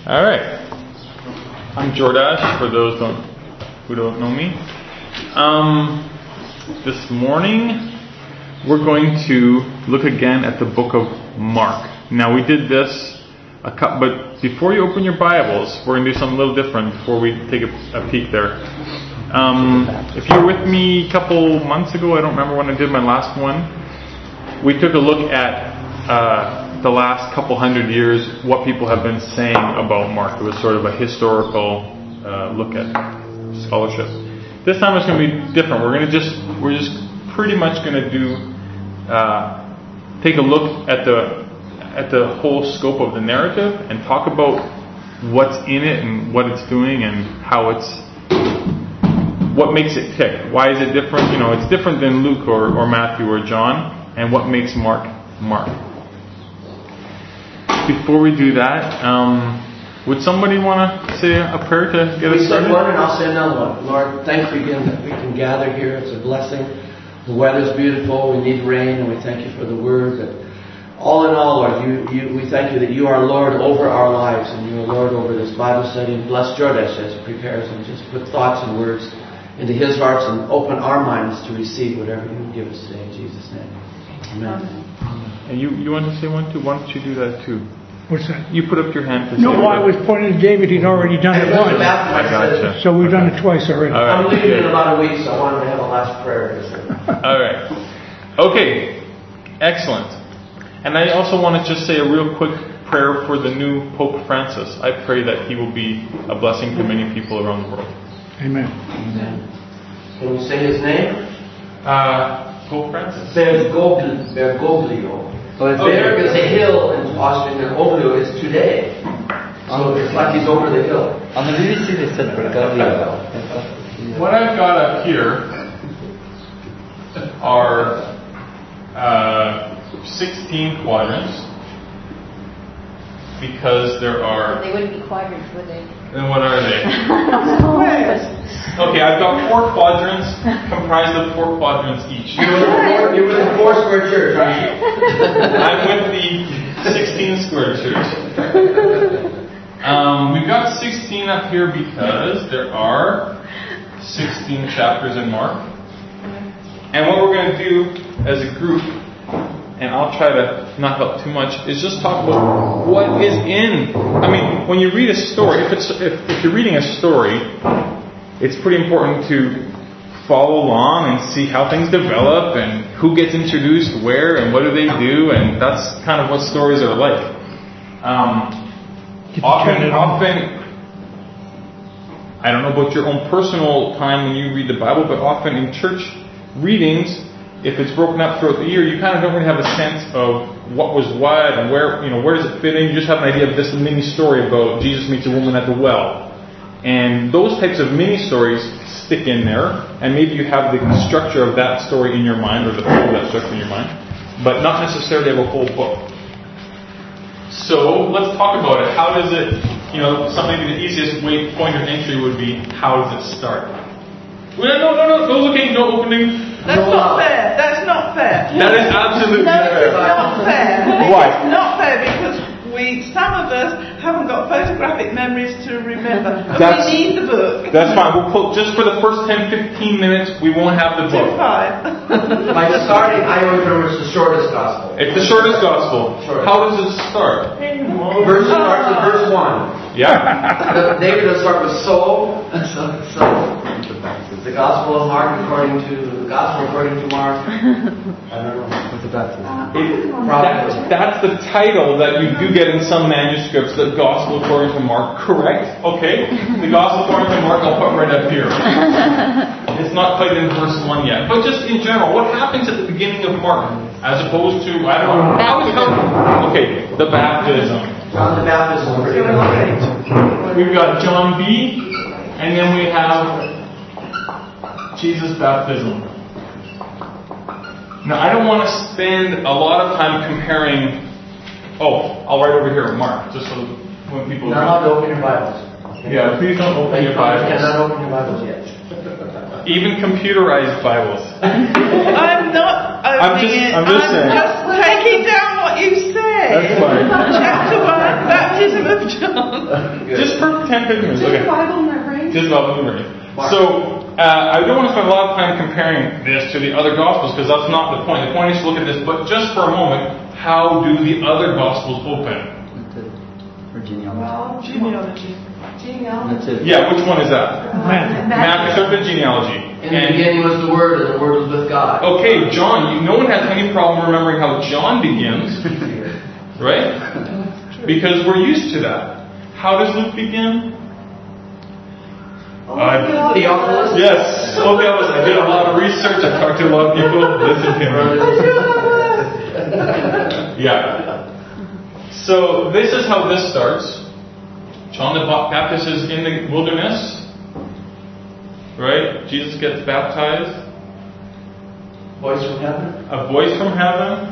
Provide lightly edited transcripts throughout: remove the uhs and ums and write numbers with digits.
All right. I'm Jordash, for those who don't know me. This morning, we're going to look again at the book of Mark. Now, we did this, but before you open your Bibles, we're going to do something a little different before we take a peek there. If you were with me a couple months ago, I don't remember when I did my last one, we took a look at the last couple hundred years, what people have been saying about Mark. It was sort of a historical look at scholarship. This time it's going to be different. We're just pretty much going to do take a look at the whole scope of the narrative and talk about what's in it and what it's doing and how what makes it tick. Why is it different? You know, it's different than Luke or Matthew or John, and what makes Mark. Before we do that, would somebody want to say a prayer to get us started? We say one and I'll say another one. Lord, thank you again that we can gather here. It's a blessing. The weather's beautiful. We need rain, and we thank you for the word. But all in all, Lord, we thank you that you are Lord over our lives, and you are Lord over this Bible study. And bless Jordash as he prepares, and just put thoughts and words into his hearts and open our minds to receive whatever you give us today. In Jesus' name. Amen. And you want to say one too? Why don't you do that too? What's that? You put up your hand to No, say I was pointing to David. He'd already done it once. I gotcha. So we've done it twice already. All right. I'm leaving in about a week, so I wanted to have a last prayer. All right. Okay. Excellent. And I also want to just say a real quick prayer for the new Pope Francis. I pray that he will be a blessing to many people around the world. Amen. Amen. Can you say his name? Pope Francis. Bergoglio. So there is a hill in Austrian, and Oglio is today. So it's like he's over the hill. On the BBC they said Bergoglio. What I've got up here are 16 quadrants, because there are... They wouldn't be quadrants, would they? Then what are they? Okay, I've got 4 quadrants comprised of 4 quadrants each. You're with the 4 square church, aren't you? I'm with the 16 square church. We've got 16 up here because there are 16 chapters in Mark. And what we're going to do as a group, and I'll try to not help too much, is just talk about what is in. I mean, when you read a story, if you're reading a story, it's pretty important to follow along and see how things develop and who gets introduced where and what do they do, and that's kind of what stories are like. Often, I don't know about your own personal time when you read the Bible, but often in church readings, if it's broken up throughout the year, you kind of don't really have a sense of what was what and where does it fit in. You just have an idea of this mini story about Jesus meets a woman at the well. And those types of mini stories stick in there, and maybe you have the structure of that story in your mind, or the whole of that structure in your mind, but not necessarily have a whole book. So let's talk about it. How does it, maybe the easiest point of entry would be, how does it start? Well, no looking, no opening. That's not fair. That's not fair. That is absolutely fair. It's not fair. Why? It's not fair because some of us haven't got photographic memories to remember. And we need the book. That's fine. We'll put, just for the first 10-15 minutes, we won't have the book. By starting, I always remember it's the shortest gospel. It's the shortest gospel. Shortest. How does it start? Verse starts with verse 1. Yeah. David will start with so. The Gospel of Mark according to Mark. I don't know. What's the baptism? That's the title that you do get in some manuscripts, the Gospel according to Mark. Correct. Okay. The Gospel according to Mark I'll put right up here. It's not quite in verse 1 yet. But just in general, what happens at the beginning of Mark as opposed to, I don't know. Okay, the baptism. John the Baptist is pretty great. We've got John B, and then we have Jesus' baptism. Now, I don't want to spend a lot of time comparing. I'll write over here, Mark, just so when people. You're not allowed to open your Bibles. Yeah, please don't open your Bibles. You cannot open your Bibles yet. Even computerized Bibles. I'm not opening it. I'm just saying. Just taking down what you said. That's fine. Chapter 1, that baptism of John. Just for 10-15 minutes. Just Okay. Bible memory. Just Bible memory. Mark. So, I don't want to spend a lot of time comparing this to the other Gospels because that's not the point. The point is to look at this, but just for a moment, how do the other Gospels open? Or genealogy. Well, genealogy. That's it. Yeah, which one is that? Matthew. Matthew starts with genealogy. In the beginning was the Word, and the Word was with God. Okay, John, no one has any problem remembering how John begins, right? Because we're used to that. How does Luke begin? Theophilus? Yes, Theophilus. I did a lot of research. I talked to a lot of people. Listen to me. Yeah. So this is how this starts. John the Baptist is in the wilderness. Right? Jesus gets baptized. Voice from heaven? A voice from heaven.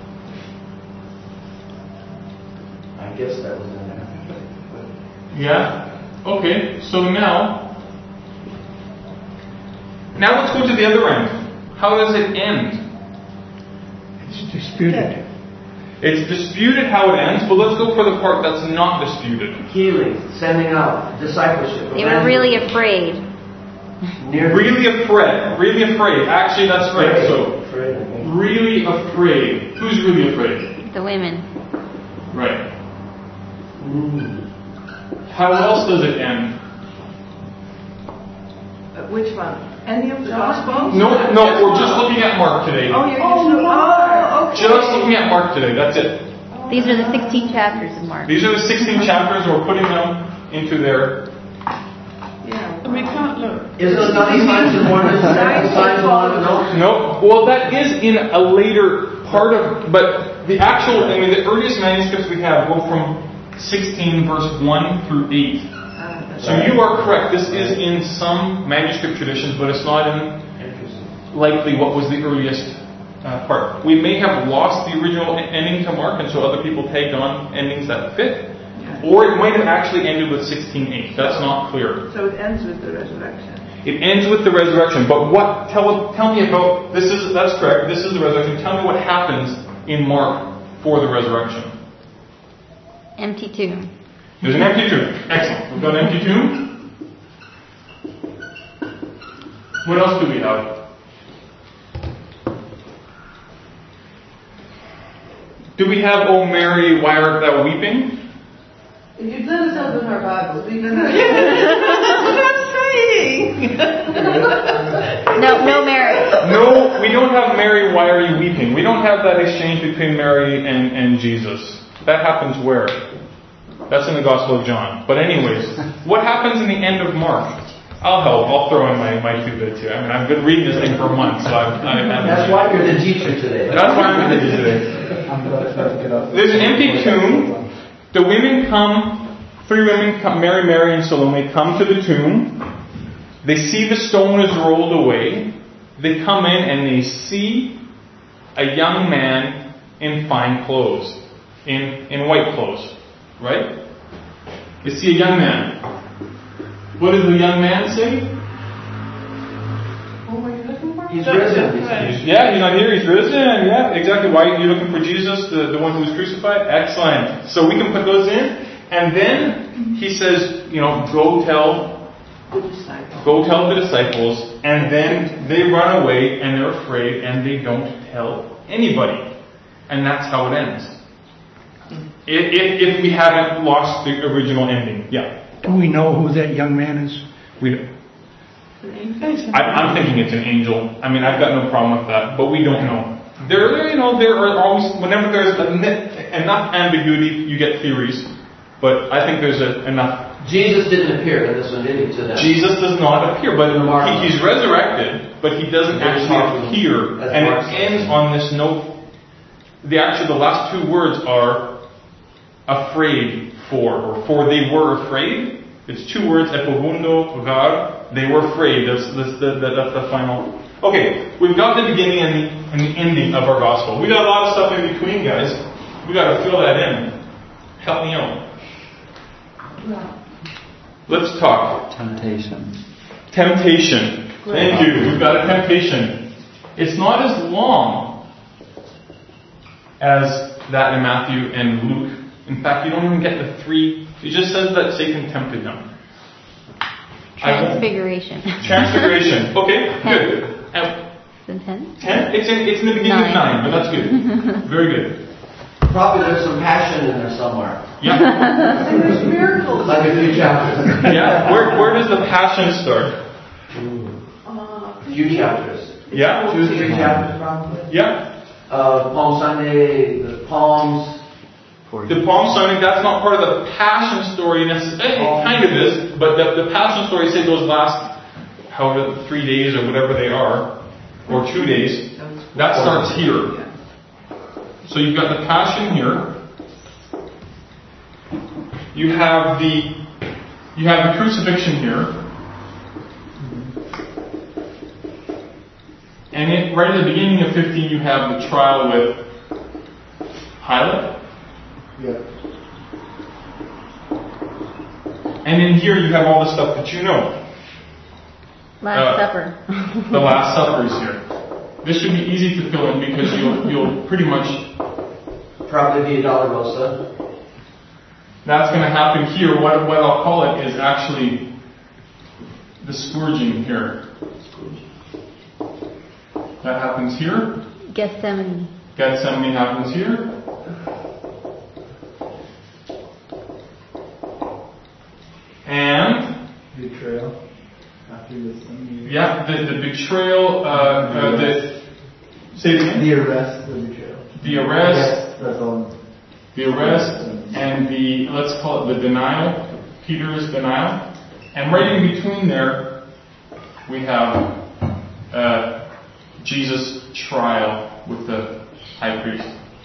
I guess that was in there. Yeah. Okay. So now let's go to the other end. How does it end? It's disputed. It's disputed how it ends, but let's go for the part that's not disputed. Healing, sending out, discipleship. They were really afraid. Really afraid. Actually, that's right. So, really afraid. Who's really afraid? The women. Right. How else does it end? Which one? Any of the Gospels? No, we're just looking at Mark today. Oh, you're okay. Just looking at Mark today, that's it. These are the 16 chapters of Mark. These are the 16 chapters, and we're putting them into their... Yeah, and we can't look. Is it not signs and wonders? Signs and wonders? No. No. Well, that is in a later part of... But the actual... I mean, the earliest manuscripts we have go from 16 verse 1 through 8. So you are correct. This is in some manuscript traditions, but it's not in likely what was the earliest part. We may have lost the original ending to Mark, and so other people tagged on endings that fit. Or it might have actually ended with 16:8. That's not clear. So it ends with the resurrection. It ends with the resurrection. But what? Tell me about this. That's correct. This is the resurrection. Tell me what happens in Mark for the resurrection. Empty tomb. There's an empty tomb. Excellent. We've got an empty tomb. What else do we have? Do we have, "Oh Mary, why art thou weeping"? You've let us open our Bibles. We've been That's what I'm saying. No Mary. No, we don't have "Mary, why are you weeping"? We don't have that exchange between Mary and Jesus. That happens where? That's in the Gospel of John. But anyways, what happens in the end of Mark? I'll help. I'll throw in my 2 bits here. I mean, I've been reading this thing for months, so That's why you're the teacher today. That's why I'm the teacher today. There's an empty tomb. The women come, 3 women come, Mary, and Salome come to the tomb. They see the stone is rolled away. They come in and they see a young man in fine clothes, in white clothes. Right? You see a young man. What does the young man say? What were you looking for? He's risen. Yeah, he's not here. He's risen. Yeah, exactly. Why are you looking for Jesus, the one who was crucified? Excellent. So we can put those in. And then he says, go tell the disciples. And then they run away and they're afraid and they don't tell anybody. And that's how it ends. If we haven't lost the original ending, yeah. Do we know who that young man is? We don't. I'm thinking it's an angel. I mean, I've got no problem with that, but we don't know. There are always, whenever there's enough ambiguity, you get theories. But I think there's enough. Jesus didn't appear in this one, did he, to them? Jesus does not appear, but he's resurrected, but he doesn't actually appear. And it ends on this note. The last 2 words are afraid for they were afraid. It's 2 words, epovundo, var. They were afraid. That's the final. Okay, we've got the beginning and the ending of our gospel. We got a lot of stuff in between, guys. We got to fill that in. Help me out. Let's talk. Temptation. Thank you. We've got a temptation. It's not as long as that in Matthew and Luke. In fact, you don't even get the 3. It just says that Satan tempted him. Transfiguration. Transfiguration. Okay, good. It's in 10? 10? It's in the beginning of 9, but that's good. Very good. Probably there's some passion in there somewhere. Yeah. And there's miracles. Like a few chapters. Yeah. Where does the passion start? A few chapters. Yeah. 2 or 3 chapters probably. Yeah. Palm Sunday, the Palms. The Palm Sunday, that's not part of the Passion story necessarily. It kind of is, but the Passion story, say those last, however, 3 days or whatever they are, or 2 days, that starts here. So you've got the Passion here. You have the crucifixion here. And right at the beginning of 15, you have the trial with Pilate. Yeah. And in here you have all the stuff that you know. Last Supper. The Last Supper is here. This should be easy to fill in because you'll pretty much... Probably the Dolorosa. That's going to happen here. What I'll call it is actually the scourging here. That happens here. Gethsemane. Gethsemane happens here. And betrayal. After the Sunday. yeah, the betrayal. Say it again. The arrest, the betrayal. The arrest. Yes, that's all. The arrest and the, let's call it the denial, Peter's denial. And right in between there, we have Jesus' trial with the high priest.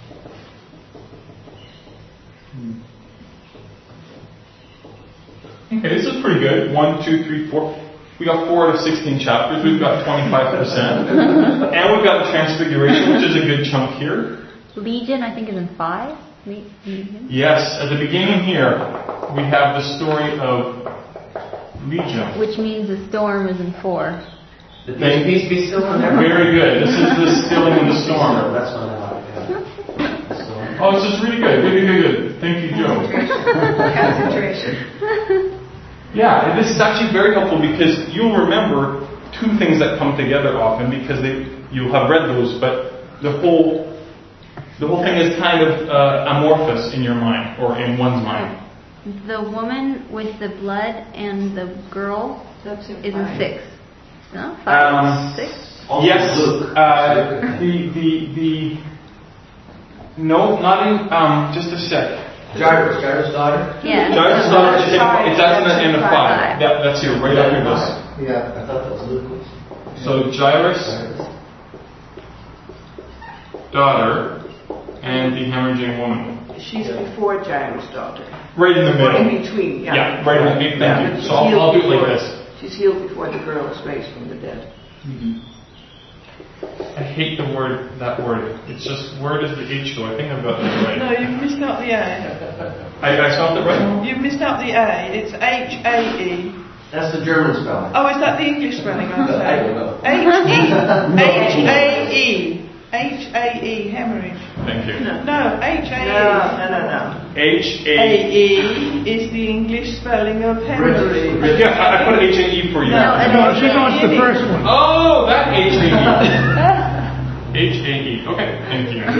Okay, this is pretty good. 1, 2, 3, 4. We got 4 out of 16 chapters. We've got 25%. And we've got the Transfiguration, which is a good chunk here. Legion, I think, is in 5. Legion. Yes, at the beginning here, we have the story of Legion. Which means the storm is in 4. The peace be still in there. Very good. This is the stilling in the storm. That's what I like. Yeah. Oh, this is really good. Good. Thank you, Joe. Concentration. Yeah, this is actually very helpful because you'll remember 2 things that come together often because you'll have read those, but the whole thing is kind of amorphous in your mind or in one's mind. The woman with the blood and the girl is in 6. No? 5? 6? Yes. No, not in. Just a sec. Jairus' daughter? Yeah. Jairus' daughter. It's at the end of 5. That's here, right after this. Yeah, I thought that was Luke. So Jairus' daughter and the hemorrhaging woman. She's before Jairus' daughter. Right in the middle. Or in between, yeah. Yeah, right in the middle. Thank you. So I'll do it like this. She's healed before the girl was raised from the dead. I hate that word. It's just, where does the H go? I think I've got that right. No, you've missed out the A. I spelled it right? You've missed out the A. It's H-A-E. That's the German spelling. Oh, is that the English spelling? I'm I saying. don't know. H-E. H-A-E, hemorrhage. Thank you. No, H-A-E. No. H-A. A-E is the English spelling of hemorrhage. Yeah, I put H-A-E for you. No, she wants the first one. Oh, that H-A-E. H-A-E. Okay, thank you.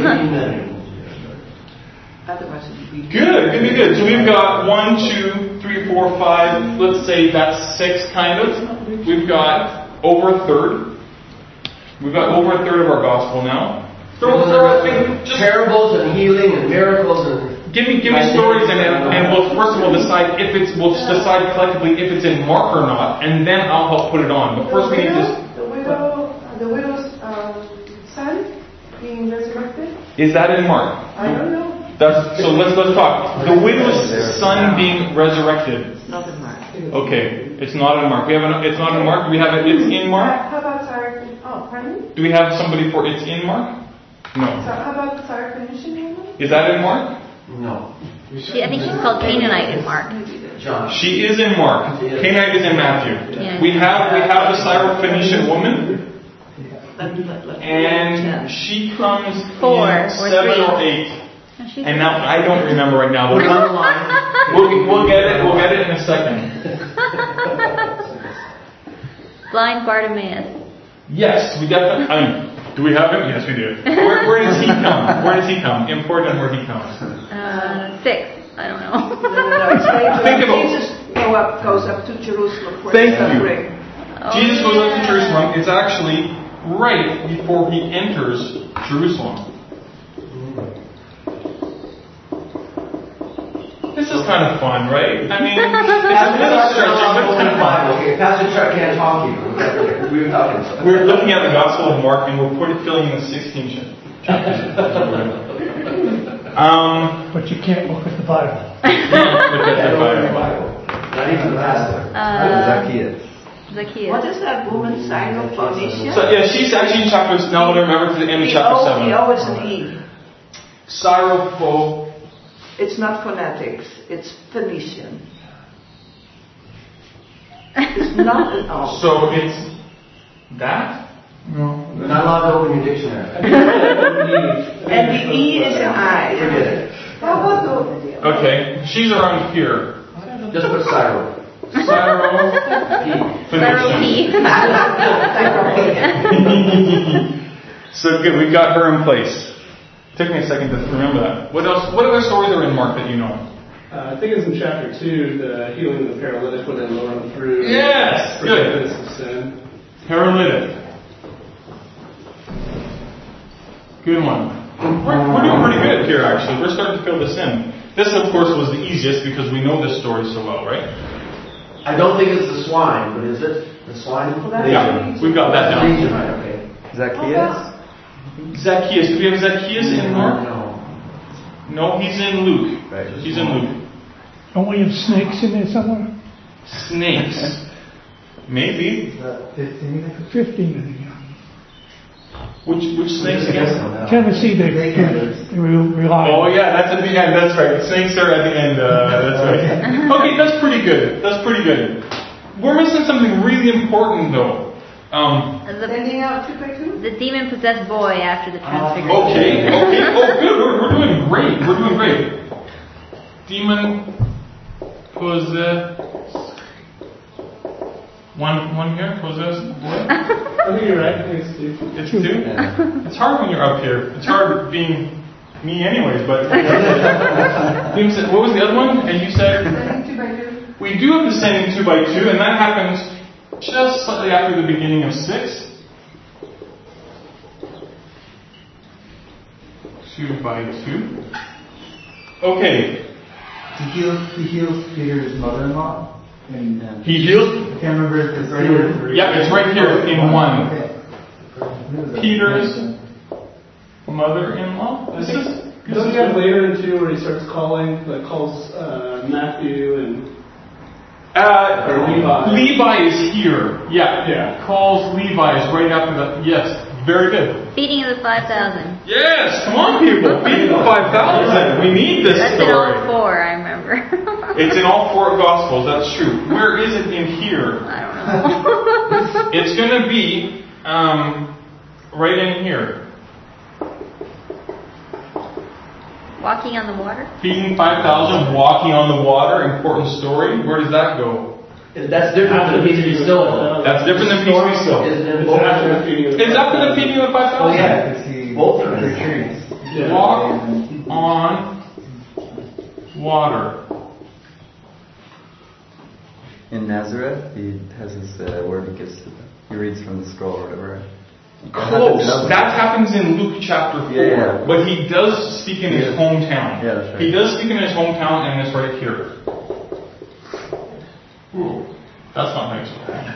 Otherwise it would be... Good. So we've got 1, 2, 3, 4, 5. Let's say that's 6, kind of. We've got over a third. We've got over a third of our gospel now. Just parables and healing and miracles and... Give me stories and we'll first of all decide we'll decide collectively if it's in Mark or not, and then I'll help put it on. But first we need to... The widow's son being resurrected? Is that in Mark? I don't know. So let's talk. The widow's son being resurrected. It's not in Mark. Okay, it's not in Mark. It's not in Mark. Do we have it? It's in Mark. How about Syrophoenician? Oh, pardon? Do we have somebody for it's in Mark? No. So how about the Syrophoenician woman? Is that in Mark? No. I think she's called Canaanite in Mark. John. She is in Mark. Canaanite is in Matthew. Yeah. We have the Syrophoenician woman, and she comes 4 in 7 or 8. And now I don't remember right now, but one line. We'll get it. We'll get it in a second. Blind Bartimaeus. Yes, we definitely. Do we have him? Yes, we do. Where does he come? Where does he come? Important where he comes. 6. I don't know. Think about Jesus goes up to Jerusalem for Thank the suffering. Jesus goes up to Jerusalem. It's actually right before he enters Jerusalem. This is kind of fun, right? I mean, it's a little stretching, but it's kind of fun. Okay, Pastor Chuck can't talk to you. We were talking. We're looking at the Gospel of Mark, and we're filling in the 16th chapter. But you can't look at the Bible. Look at the Bible. Not even the pastor. Zacchaeus. Zacchaeus. What is that woman, Syrophoenicia? So yeah, she's actually in chapter. Now I remember to the end of chapter 7. The O is an E. Syropho. It's not phonetics. It's Phoenician. It's not an O. So it's that? No. You're not allowed to open your dictionary. And the E is an I. Forget it. Okay, she's around here. Just put Syro. Syro. So good, we've got her in place. Took me a second to remember that. What else? What other stories are in Mark that you know? I think it's in chapter 2, the healing of the paralytic when they lower him through. Yes, good. Forgiveness of sin. Paralytic. Good one. We're doing pretty good here, actually. We're starting to fill this in. This, of course, was the easiest because we know this story so well, right? I don't think it's the swine, but is it the swine? Yeah, we've got that down. Legion, right? Okay. Zacchaeus? Zacchaeus. Do we have Zacchaeus in Mark? No. No, he's in Luke. Right. He's in Luke. Don't we have snakes in there somewhere? Snakes. Maybe. 15? 15 of them. Which snakes again? Tennessee, they rely on. Oh yeah, that's at the end. That's right. Snakes are at the end. That's right. Okay, that's pretty good. That's pretty good. We're missing something really important though. Sending out 2 by 2? The demon-possessed boy after the transfiguration. Okay. Oh good. We're doing great. We're doing great. Demon possessed. One here possessed boy. I think you're right. I think it's 2. It's 2? It's hard when you're up here. It's hard being me anyways, but... What was the other one? And you said... Sending 2 by 2? We do have the sending 2 by 2, and that happens just slightly after the beginning of 6. 2 by 2. Okay. He heals Peter's mother-in-law. He heals... I can't remember if it's right here. Yeah, it's right here in 1. Okay. Peter's mother-in-law? This is... Don't you have later in 2 where he starts calling, calls Matthew and... or Levi. Levi is here. Yeah. Calls Levi is right after that. Yes. Very good. Feeding of the 5,000. Yes, come on, people. Feeding the 5,000. We need this That's story. in all 4, I remember. It's in all 4 Gospels. That's true. Where is it in here? I don't know. It's going to be right in here. Walking on the water? Feeding 5,000, walking on the water. Important story. Where does that go? That's different than the piece of still. That's different than Peace Be Still. Isn't it It's both? after the feeding of the It's after the feeding of the 5,000. Oh yeah. Because he Both of them. retreats. Yeah. Walk on water. In Nazareth, he has his word he gives to them. He reads from the scroll or whatever. Close. That happens in Luke chapter 4. Yeah. But he does speak in his hometown. Yeah, that's right. He does speak in his hometown, and it's right here. Ooh, that's not nice.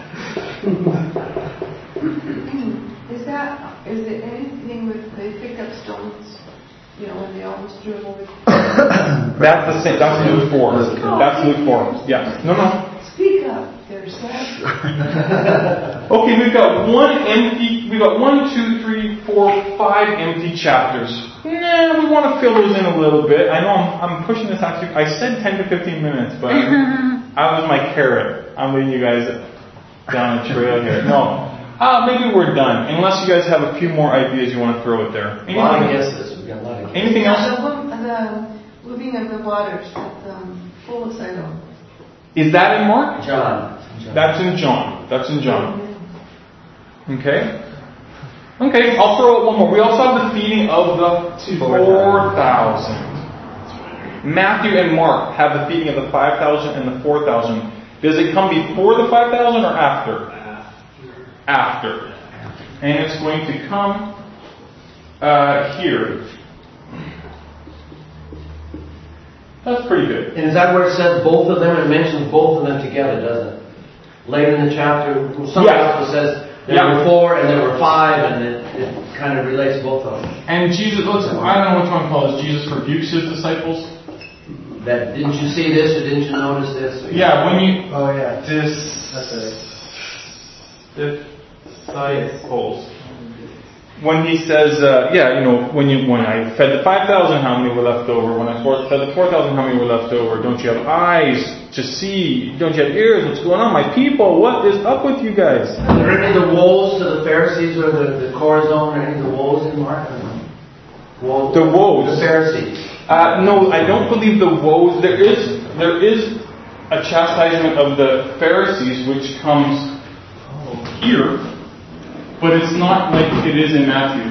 Is it anything with they pick up stones? You know, when they almost threw him over. That's the same. That's Luke 4. That's Luke 4. Yeah. No. Speak up. There's that. Okay, we've got 1 empty. We got 1, 2, 3, 4, 5 empty chapters. Nah, we want to fill those in a little bit. I know I'm pushing this out. I said 10 to 15 minutes, but I was my carrot. I'm leading you guys down a trail here. No. Maybe we're done. Unless you guys have a few more ideas you want to throw out there. A lot of guesses. We've got a lot of guesses. Anything else? The the moving of the waters at the full of Siloam. Is that in Mark? John. That's in John. That's in John. Okay. Okay, I'll throw out one more. We also have the feeding of the 4,000. Matthew and Mark have the feeding of the 5,000 and the 4,000. Does it come before the 5,000 or after? After. And it's going to come here. That's pretty good. And is that where it says both of them? It mentions both of them together, doesn't it? Later in the chapter, some gospel says there were 4 and there were 5, and it kind of relates both of them. And Jesus, listen, I don't know what you want to call this. Jesus rebukes his disciples. That didn't you see this or didn't you notice this? Yeah, when you disciples. When he says, when I fed the 5,000, how many were left over? When I fed the 4,000, how many were left over? Don't you have eyes to see? Don't you have ears? What's going on? My people, what is up with you guys? Are there any of the woes to the Pharisees or the Corazon or any of the woes in Mark? The woes? The Pharisees. No, I don't believe the woes. There is a chastisement of the Pharisees which comes here, but it's not like it is in Matthew.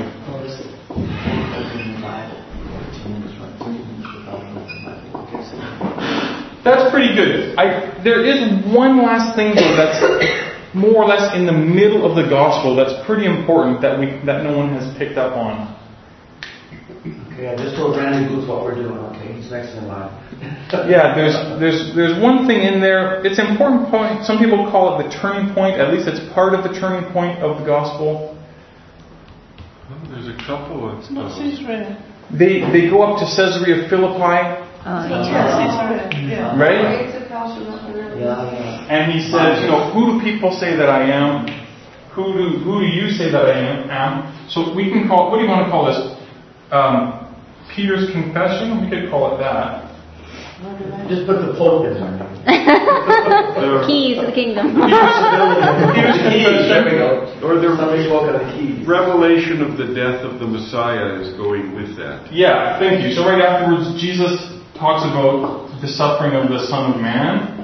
That's pretty good. There is one last thing though that's more or less in the middle of the gospel that's pretty important that no one has picked up on. Okay, I just told Randy Booth what we're doing. Okay, he's next in line. Yeah, there's one thing in there. It's an important point. Some people call it the turning point. At least it's part of the turning point of the gospel. There's a couple of. Not Caesarea. They go up to Caesarea Philippi. Yeah. Right? Yeah. And he says, who do people say that I am? Who do you say that I am? So we can call. What do you want to call this? Peter's confession. We could call it that. Just put the Pope in there. Keys to the kingdom. Peter's confession. There we go. Or the Somebody spoke of the keys. revelation of the death of the Messiah is going with that. Yeah, thank you. So right afterwards, Jesus talks about the suffering of the Son of Man.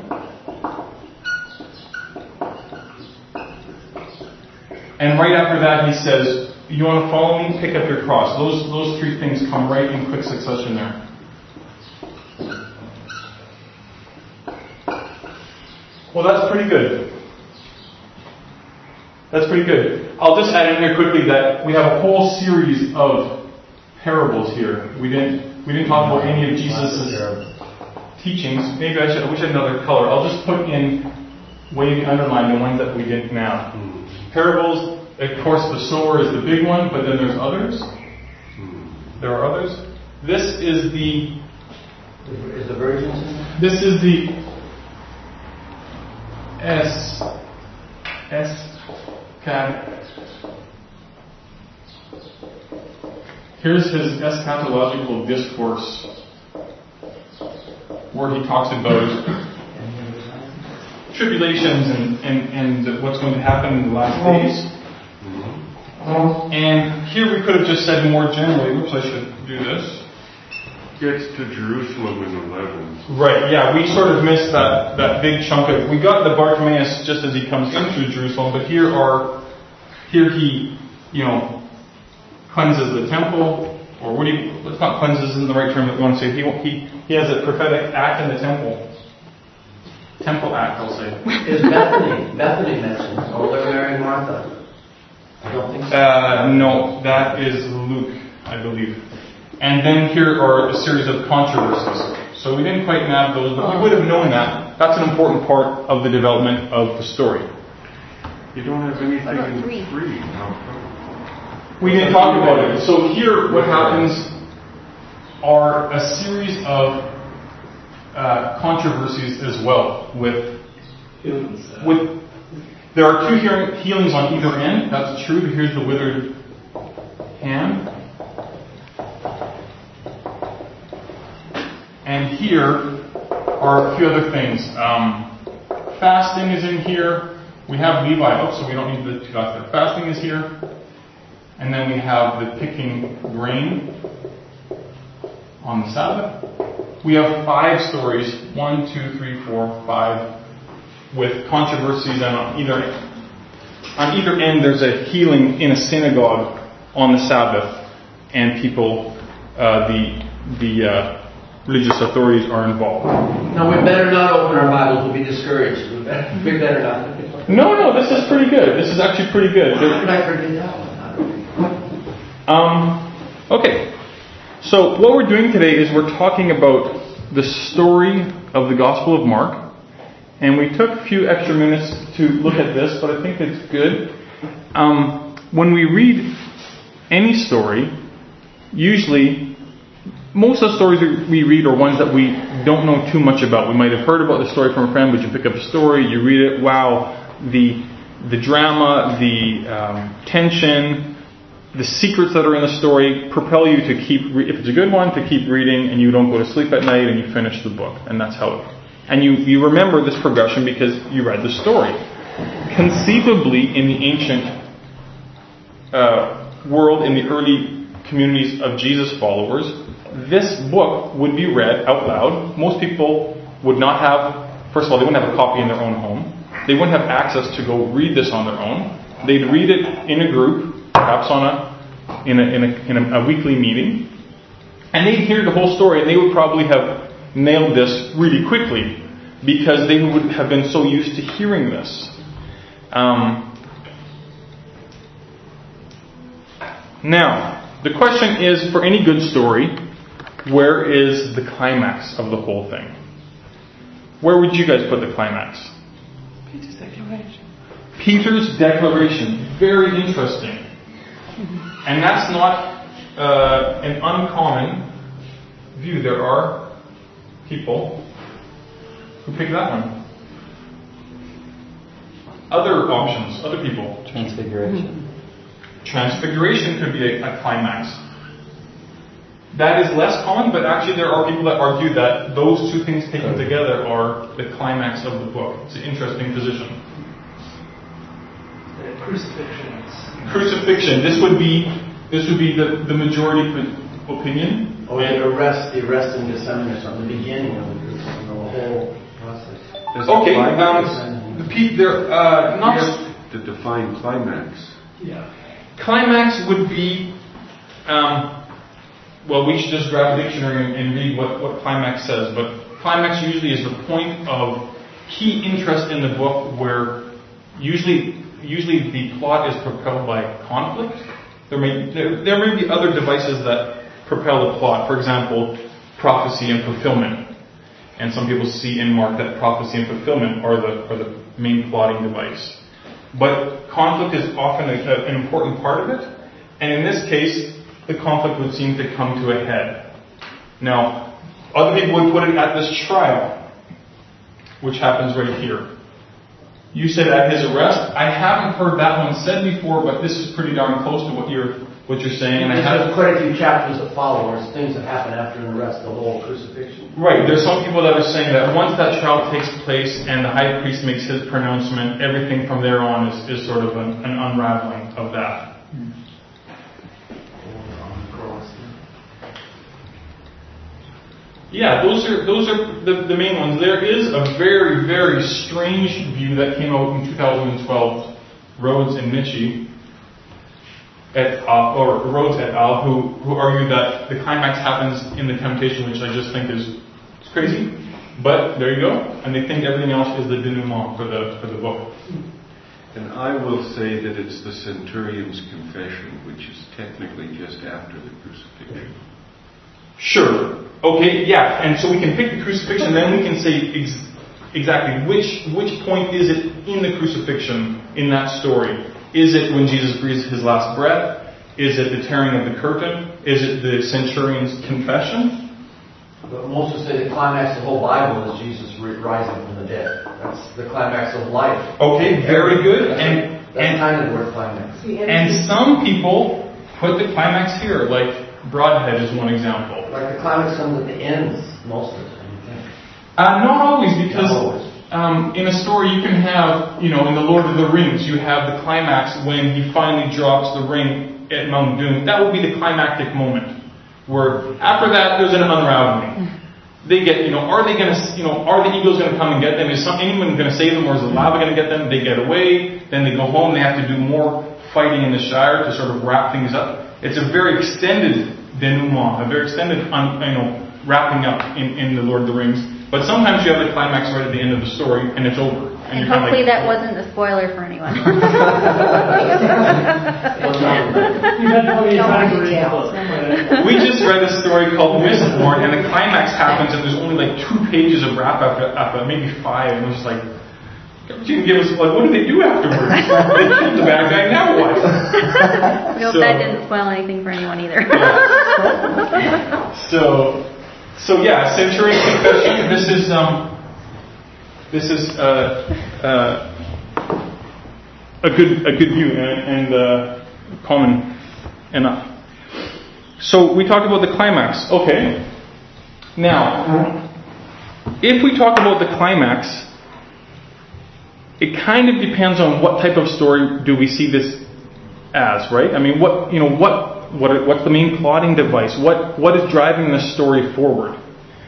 And right after that, he says, you want to follow me? Pick up your cross. Those three things come right in quick succession there. Well, that's pretty good. That's pretty good. I'll just add in here quickly that we have a whole series of parables here. We didn't talk about any of Jesus' teachings. Maybe I wish I had another color. I'll just put in, wavy underline, the ones that we didn't now. Parables, of course, the sower is the big one, but then there's others. There are others. This is the... Is the virgins in there? This is the Here's his eschatological discourse, where he talks about tribulations and what's going to happen in the last days. And here we could have just said more generally, oops, I should do this. Gets to Jerusalem in 11. Right, yeah, we sort of missed that big chunk of... We got the Bartimaeus just as he comes into Jerusalem, but here he, cleanses the temple, or let's not cleanses isn't the right term that we want to say. He has a prophetic act in the temple. Temple act, I'll say. Is Bethany mentioned? Or Mary and Martha? I don't think so. No, that is Luke, I believe. And then here are a series of controversies. So we didn't quite nab those, but we would have known that. That's an important part of the development of the story. You don't have anything in 3. We didn't talk about it. So here what happens are a series of controversies as well. There are 2 healings on either end. That's true. Here's the withered hand. And here are a few other things. Fasting is in here. We have Levi, so we don't need the 2 dots there. Fasting is here. And then we have the picking grain. on the Sabbath. We have 5 stories, 1, 2, 3, 4, 5, with controversies, and on either end there's a healing in a synagogue on the Sabbath, and people, the religious authorities are involved. No, we better not open our Bibles. We'll be discouraged. We better not. No, this is pretty good. This is actually pretty good. How did I forget that one? Okay. So what we're doing today is we're talking about the story of the Gospel of Mark. And we took a few extra minutes to look at this, but I think it's good. When we read any story, usually most of the stories we read are ones that we don't know too much about. We might have heard about the story from a friend, but you pick up a story, you read it, wow, the drama, the tension, the secrets that are in the story propel you to keep, if it's a good one, to keep reading, and you don't go to sleep at night and you finish the book. And that's how it. And you remember this progression because you read the story. Conceivably, in the ancient world, in the early communities of Jesus followers, this book would be read out loud. Most people would not have, first of all, they wouldn't have a copy in their own home. They wouldn't have access to go read this on their own. They'd read it in a group, perhaps in a weekly meeting, and they'd hear the whole story, and they would probably have nailed this really quickly because they would have been so used to hearing this. Now, the question is, for any good story, where is the climax of the whole thing? Where would you guys put the climax? Peter's declaration. Peter's declaration. Very interesting. And that's not an uncommon view. There are people who pick that one. Other options, other people. Transfiguration. Transfiguration could be a climax. That is less common, but actually there are people that argue that those two things taken together are the climax of the book. It's an interesting position. Crucifixion. This would be the majority opinion. Or the arrest in Gethsemane or something. The beginning of the whole process. Okay. To define climax. Yeah. Climax would be. Well, we should just grab a dictionary and read what climax says. But climax usually is the point of key interest in the book, where usually the plot is propelled by conflict. There may be other devices that propel the plot. For example, prophecy and fulfillment. And some people see in Mark that prophecy and fulfillment are the main plotting device. But conflict is often an important part of it. And in this case, the conflict would seem to come to a head. Now, other people would put it at this trial, which happens right here. You said at his arrest. I haven't heard that one said before, but this is pretty darn close to what you're saying. And there's quite a few chapters that follow, or things that happen after an arrest, the whole crucifixion. Right. There's some people that are saying that once that trial takes place and the high priest makes his pronouncement, everything from there on is sort of an unraveling of that. Yeah, those are the main ones. There is a very, very strange view that came out in 2012, Rhodes and Michie, Rhodes et al., who argue that the climax happens in the temptation, which I just think is crazy. But there you go, and they think everything else is the denouement for the book. And I will say that it's the centurion's confession, which is technically just after the crucifixion. Sure. Okay, yeah, and so we can pick the crucifixion, then we can say exactly which point is it in the crucifixion in that story. Is it when Jesus breathes his last breath? Is it the tearing of the curtain? Is it the centurion's confession? But most would say the climax of the whole Bible is Jesus rising from the dead. That's the climax of life. Okay, very good. That's kind of the word climax. And some people put the climax here, like Broadhead is one example. Like the climax comes at the ends most of the time, you think? Not always, because in a story you can have, in The Lord of the Rings, you have the climax when he finally drops the ring at Mount Doom. That would be the climactic moment. Where after that, there's an unraveling. They get, are they going to, are the eagles going to come and get them? Is anyone going to save them, or is the lava going to get them? They get away, then they go home. They have to do more fighting in the Shire to sort of wrap things up. It's a very extended denouement, a very extended, wrapping up in the Lord of the Rings. But sometimes you have the climax right at the end of the story, and it's over. And hopefully that wasn't a spoiler for anyone. You've had plenty of time to read the book. We just read a story called Mistborn, and the climax happens, and there's only like 2 pages of wrap after maybe 5, and it was just like, you can give us, like, what do they do afterwards? They killed the bad guy, now what? We hope that didn't spoil anything for anyone either. Yeah. So yeah, Centurion Confession. This is a good view and common enough. So we talked about the climax. Okay. Now, if we talk about the climax, it kind of depends on what type of story do we see this as, right? I mean, what's the main plotting device? What is driving the story forward?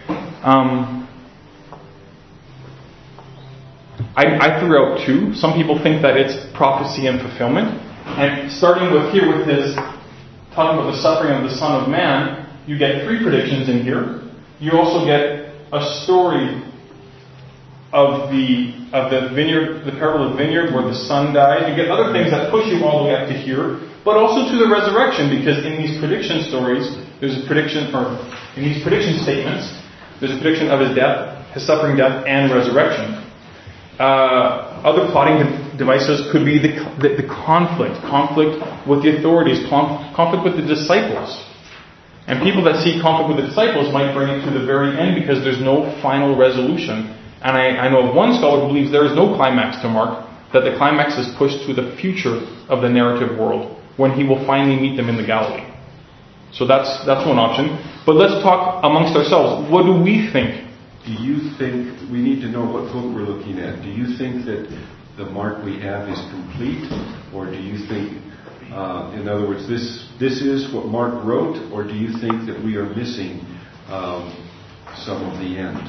I threw out 2. Some people think that it's prophecy and fulfillment. And starting with his talking about the suffering of the Son of Man, you get 3 predictions in here. You also get a story of the vineyard, the parable of the vineyard, where the son dies. You get other things that push you all the way up to here, but also to the resurrection, because in these prediction stories, there's a prediction, or in these prediction statements, there's a prediction of his death, his suffering, death, and resurrection. Other plotting devices could be the conflict with the authorities, conflict with the disciples. And people that see conflict with the disciples might bring it to the very end because there's no final resolution. And I know of one scholar who believes there is no climax to Mark, that the climax is pushed to the future of the narrative world, when he will finally meet them in the Galilee. So that's one option. But let's talk amongst ourselves. What do we think? Do you think, we need to know what book we're looking at, do you think that the Mark we have is complete? Or do you think, in other words, this is what Mark wrote? Or do you think that we are missing some of the end?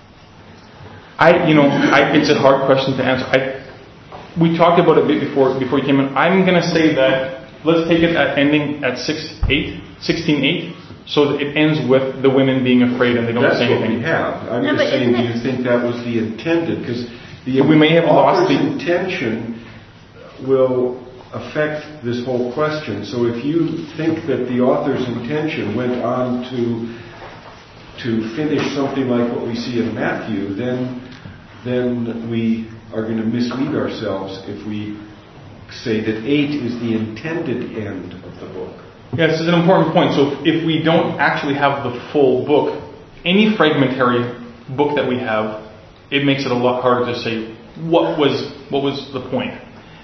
It's a hard question to answer. We talked about it a bit before you came in. I'm going to say that let's take it at ending at 16:8, so that it ends with the women being afraid and they don't say anything. That's what we have. I'm just saying, do you think that was the intended? Because we may have lost the intention will affect this whole question. So if you think that the author's intention went on to finish something like what we see in Matthew, then we are going to mislead ourselves if we say that 8 is the intended end of the book. Yes, this is an important point. So if we don't actually have the full book, any fragmentary book that we have, it makes it a lot harder to say what was the point.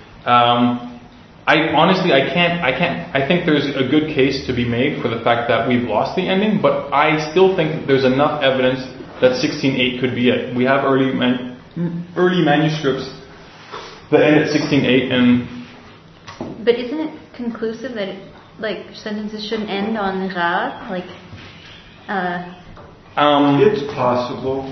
I think there's a good case to be made for the fact that we've lost the ending, but I still think that there's enough evidence that 16:8 could be it. We have early manuscripts that end at 16:8, and. But isn't it conclusive that sentences shouldn't end on ra? It's possible.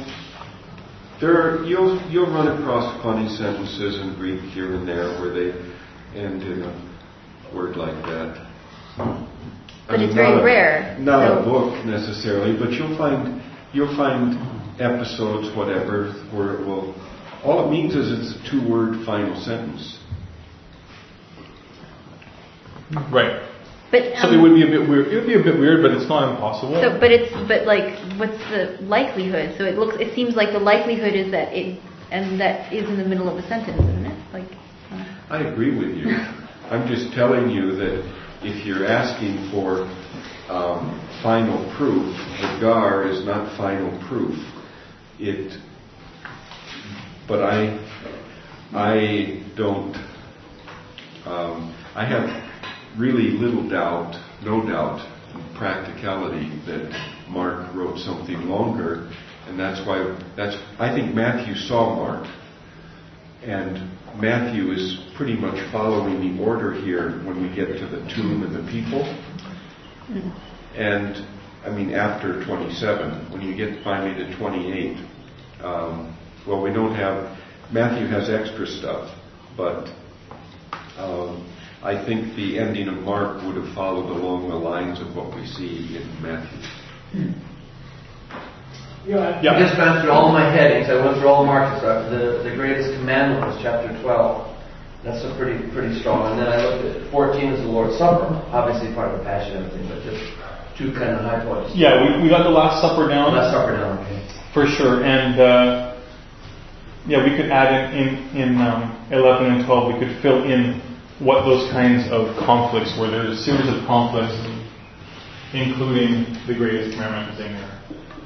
You'll run across funny sentences in Greek here and there where they end in a word like that. But it's very rare. Not a book necessarily, but you'll find episodes, whatever, where it will. All it means is it's a 2-word final sentence. Right. But, so it would be a bit weird. It would be a bit weird, but it's not impossible. What's the likelihood? So it seems like the likelihood is that that is in the middle of a sentence, isn't it? I agree with you. I'm just telling you that if you're asking for final proof, the gar is not final proof. But I don't. I have really no doubt, in practicality, that Mark wrote something longer, and that's why I think Matthew saw Mark, and Matthew is pretty much following the order here when we get to the tomb and the people, and after 27, when you get finally to 28, well, we don't have, Matthew has extra stuff, but I think the ending of Mark would have followed along the lines of what we see in Matthew. I just went through all my headings. I went through all the markers. The greatest commandment was chapter 12. That's a pretty strong. And then I looked at 14 as the Lord's Supper, obviously part of the Passion and everything, but just two kind of high points. Yeah, we got the Last Supper down. Last Supper down, okay. For sure. And we could add in 11 and 12, we could fill in what those kinds of conflicts were. There's a series of conflicts, including the greatest commandment in there.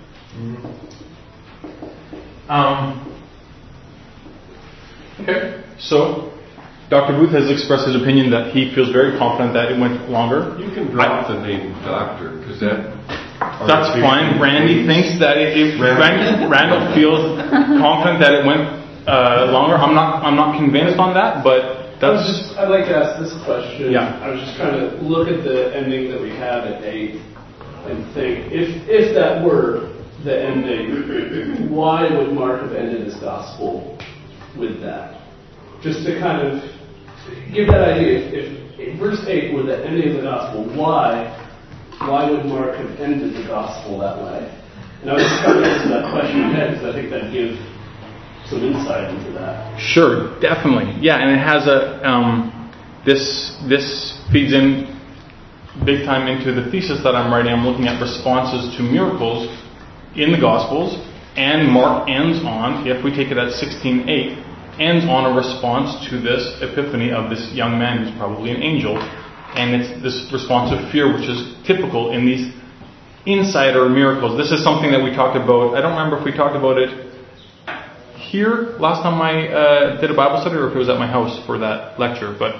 Okay, so Dr. Booth has expressed his opinion that he feels very confident that it went longer. You can drop the name doctor, because that's fine. Randy thinks that Randall feels confident that it went longer. I'm not convinced on that, but that's. I'd like to ask this question. Yeah. I was just trying to look at the ending that we have at 8 and think, if that were the ending, why would Mark have ended his gospel with that? Just to kind of give that idea, if verse 8 were the ending of the gospel, why would Mark have ended the gospel that way? And I was just trying to answer that question ahead, because I think that'd give some insight into that. Sure, definitely. Yeah, and it has this feeds in big time into the thesis that I'm writing. I'm looking at responses to miracles in the Gospels, and Mark ends on, if we take it at 16:8, ends on a response to this epiphany of this young man who's probably an angel, and it's this response of fear, which is typical in these insider miracles. This is something that we talked about. I don't remember if we talked about it here last time I did a Bible study, or if it was at my house for that lecture, but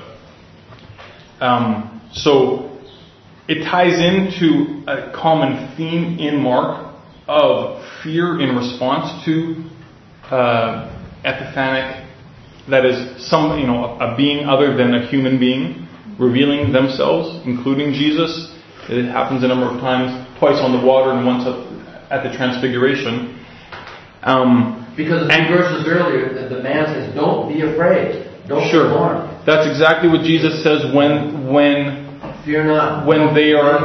so it ties into a common theme in Mark of fear in response to epiphanic, that is a being other than a human being revealing themselves, including Jesus. It happens a number of times, twice on the water and once at the Transfiguration. Because a few verses earlier, the man says, "Don't be afraid, don't be alarmed." That's exactly what Jesus says when fear not. When they are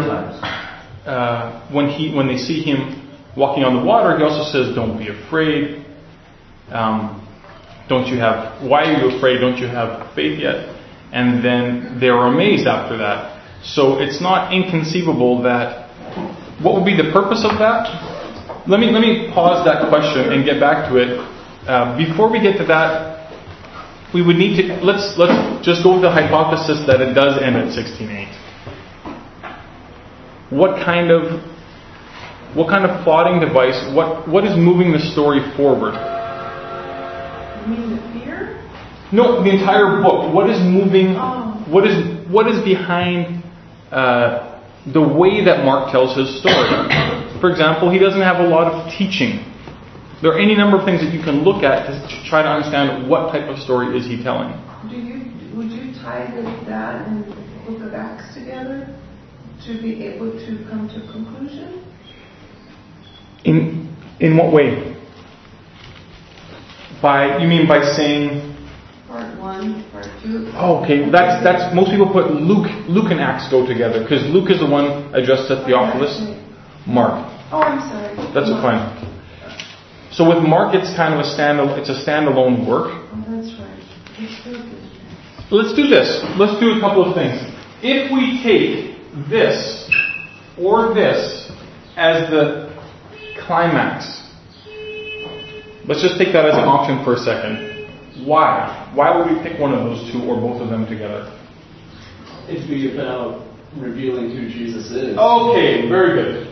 when they see him walking on the water, he also says, "Don't be afraid. Why are you afraid? Don't you have faith yet?" And then they are amazed after that. So it's not inconceivable that. What would be the purpose of that? Let me pause that question and get back to it. Before we get to that, we would need to let's just go with the hypothesis that it does end at 16:8. What kind of plotting device? What is moving the story forward? You mean the fear? No, the entire book. What is moving? Oh. What is behind the way that Mark tells his story? For example, he doesn't have a lot of teaching. There are any number of things that you can look at to try to understand what type of story is he telling. Would you tie that and the book of Acts together to be able to come to a conclusion? In what way? You mean by saying Part 1, Part 2. Oh, okay. That's most people put Luke and Acts go together, because Luke is the one addressed to Theophilus. Mark. Oh, I'm sorry. That's fine. So with Mark, it's kind of a standalone work. Oh, that's right. Let's do this. Let's do a couple of things. If we take this or this as the climax, let's just take that as an option for a second. Why? Why would we pick one of those two or both of them together? It'd be about revealing who Jesus is. Okay, very good.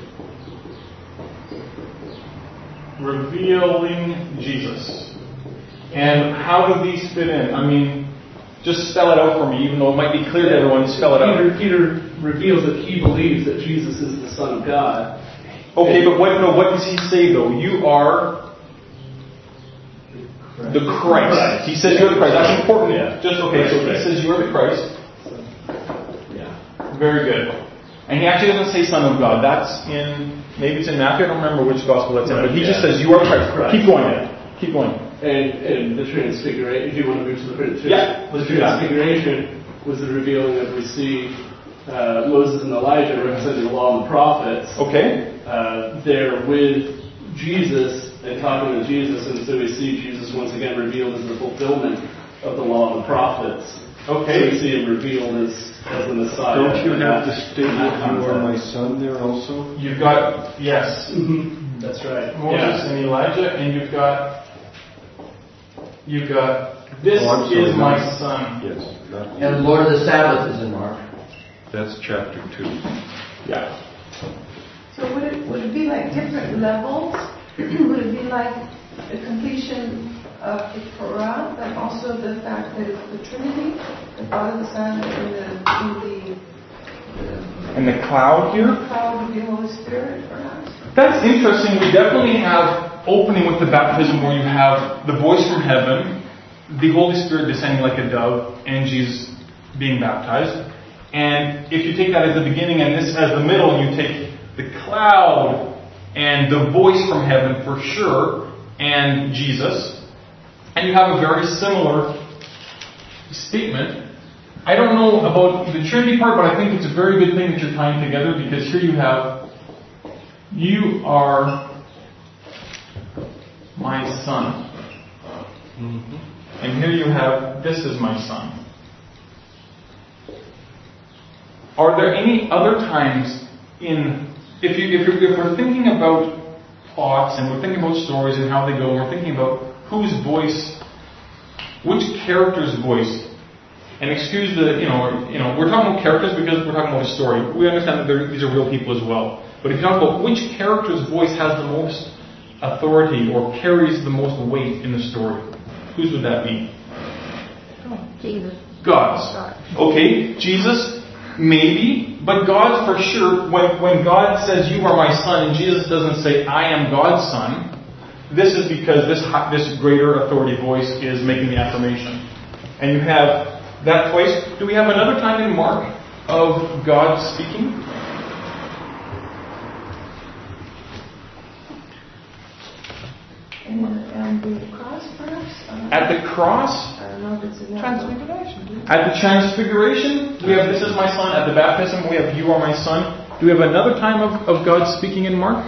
Revealing Jesus. And how do these fit in? I mean, just spell it out for me, even though it might be clear to everyone. Spell it out. Peter reveals that he believes that Jesus is the Son of God. Okay, but what does he say though? You are the Christ. He says you're the Christ. That's important. Yeah. Just okay. So he says you are the Christ. Yeah. Very good. And he actually doesn't say Son of God. That's maybe it's in Matthew, I don't remember which gospel that's in, but he just says, you are Christ. Right. Keep going. Keep going. And the Transfiguration, if you want to move to the let's do that. Transfiguration was the revealing that we see Moses and Elijah representing the law and the prophets. Okay. They're with Jesus and talking to Jesus, and so we see Jesus once again revealed as the fulfillment of the law and the prophets. Okay. So we see him revealed as the Messiah. Don't you have the statement, you are my son there also? You've got, yes. Mm-hmm. That's right. Moses and Elijah, and you've got this is my son. Yes. And the Lord of the Sabbath is in Mark. That's chapter 2. Yeah. So would it be like different levels? Would it be like the completion of the Torah, but also the fact that it's the Trinity, the Father, the Son, And the cloud here? the cloud of the Holy Spirit, perhaps? That's interesting. We definitely have opening with the baptism where you have the voice from heaven, the Holy Spirit descending like a dove, and Jesus being baptized. And if you take that as the beginning and this as the middle, you take the cloud and the voice from heaven for sure, and Jesus, and you have a very similar statement. I don't know about the Trinity part, but I think it's a very good thing that you're tying together, because here you have, you are my son. Mm-hmm. And here you have, this is my son. Are there any other times if we're thinking about plots and we're thinking about stories and how they go, and we're thinking about whose voice, which character's voice, and excuse we're talking about characters because we're talking about a story. We understand that these are real people as well. But if you talk about which character's voice has the most authority or carries the most weight in the story, whose would that be? Jesus. God's. Okay, Jesus, maybe, but God's for sure. When God says, you are my son, and Jesus doesn't say, I am God's son, this is because this greater authority voice is making the affirmation. And you have that place. Do we have another time in Mark of God speaking? And the cross, perhaps? At the cross? I don't know if it's in that Transfiguration. At the Transfiguration, we have this is my son. At the baptism, we have you are my son. Do we have another time of God speaking in Mark?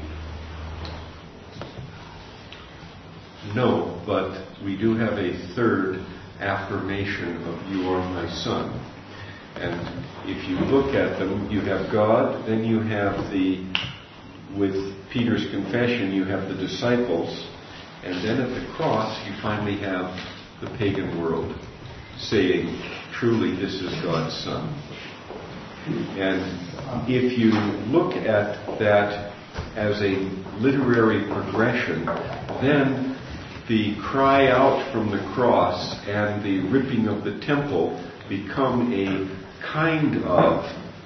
No, but we do have a third affirmation of you are my son. And if you look at them, you have God, then you have with Peter's confession, you have the disciples, and then at the cross, you finally have the pagan world saying, truly, this is God's son. And if you look at that as a literary progression, then the cry out from the cross and the ripping of the temple become a kind of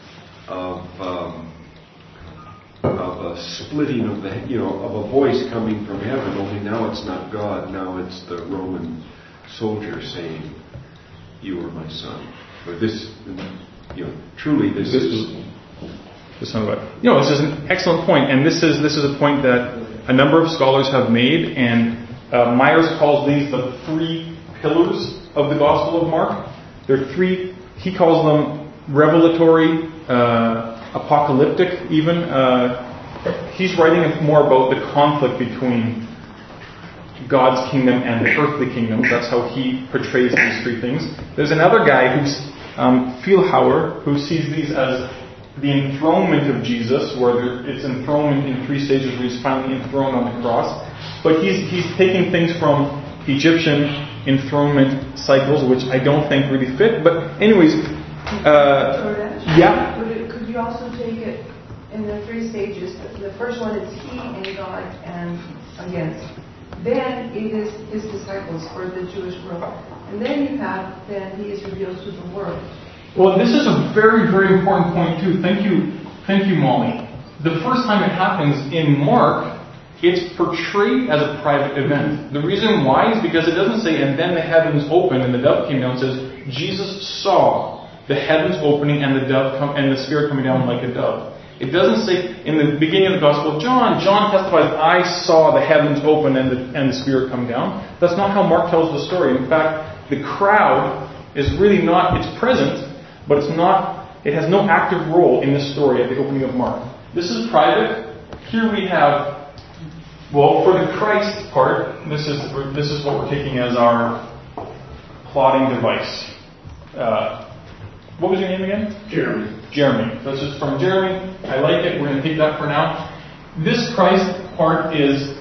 a splitting of of a voice coming from heaven. Only now it's not God. Now it's the Roman soldier saying, "You are my son." Or this, truly, this is the Son of God. This is an excellent point, and this is a point that a number of scholars have made, and Myers calls these the three pillars of the Gospel of Mark. There are three. He calls them revelatory, apocalyptic, even. He's writing more about the conflict between God's kingdom and the earthly kingdoms. That's how he portrays these three things. There's another guy who's Vielhauer, who sees these as the enthronement of Jesus, where it's enthronement in three stages, where he's finally enthroned on the cross. But he's taking things from Egyptian enthronement cycles, which I don't think really fit. But anyways, yeah. Could you also take it in the three stages? The first one is he and God and against. Then it is his disciples for the Jewish world. And then you have, he is revealed to the world. Well, this is a very, very important point too. Thank you, Molly. The first time it happens in Mark, it's portrayed as a private event. The reason why is because it doesn't say, and then the heavens opened and the dove came down. It says, Jesus saw the heavens opening and the Spirit coming down like a dove. It doesn't say in the beginning of the Gospel of John testifies, I saw the heavens open and the Spirit come down. That's not how Mark tells the story. In fact, the crowd is really not, it's present, but it's not, it has no active role in this story at the opening of Mark. This is private. Here we have, well, for the Christ part, this is what we're taking as our plotting device. What was your name again? Jeremy. This is from Jeremy. I like it. We're going to take that for now. This Christ part is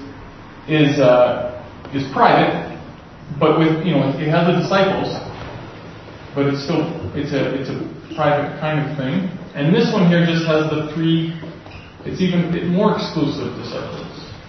private, but with it has the disciples, but it's a private kind of thing. And this one here just has the three. It's even more exclusive disciples.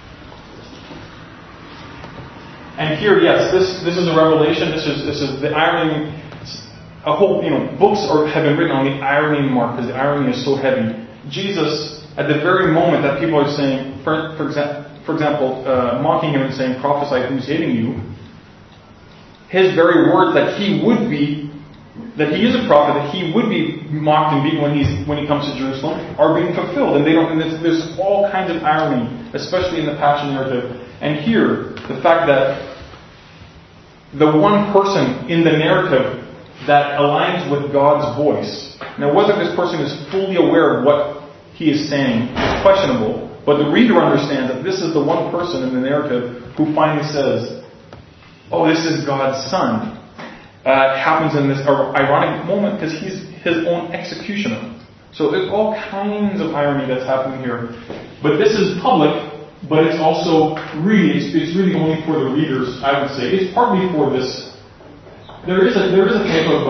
And here, yes, this is a revelation. This is the irony. A whole, books have been written on the irony in Mark because the irony is so heavy. Jesus, at the very moment that people are saying, for example, mocking him and saying, "Prophesy, who's hitting you?" His very words that he is a prophet, that he would be mocked and beaten when he comes to Jerusalem, are being fulfilled, and there's all kinds of irony, especially in the Passion narrative. And here, the fact that the one person in the narrative that aligns with God's voice. Now, whether this person is fully aware of what he is saying is questionable, but the reader understands that this is the one person in the narrative who finally says, "Oh, this is God's Son." It happens in this ironic moment because he's his own executioner. So there's all kinds of irony that's happening here. But this is public, but it's also it's really only for the readers, I would say. It's partly for this. There is a type of